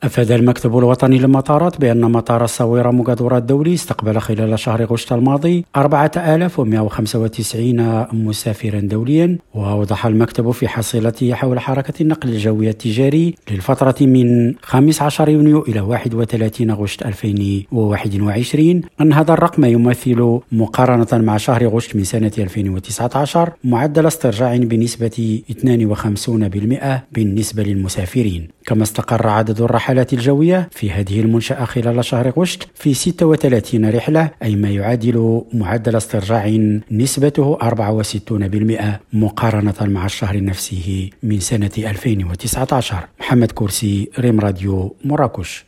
أفاد المكتب الوطني للمطارات بأن مطار الصويرة مقدورة الدولي استقبل خلال شهر غشت الماضي 4195 مسافرا دوليا. وأوضح المكتب في حصيلته حول حركة النقل الجوي التجاري للفترة من 15 يونيو إلى 31 غشت 2021 أن هذا الرقم يمثل مقارنة مع شهر غشت من سنة 2019 معدل استرجاع بنسبة 52% بالنسبة للمسافرين. كما استقر عدد الرحلات الجوية في هذه المنشأة خلال شهر غشت في 36 رحلة، أي ما يعادل معدل استرجاع نسبته 64% مقارنة مع الشهر نفسه من سنة 2019. محمد كرسي، ريم راديو، مراكش.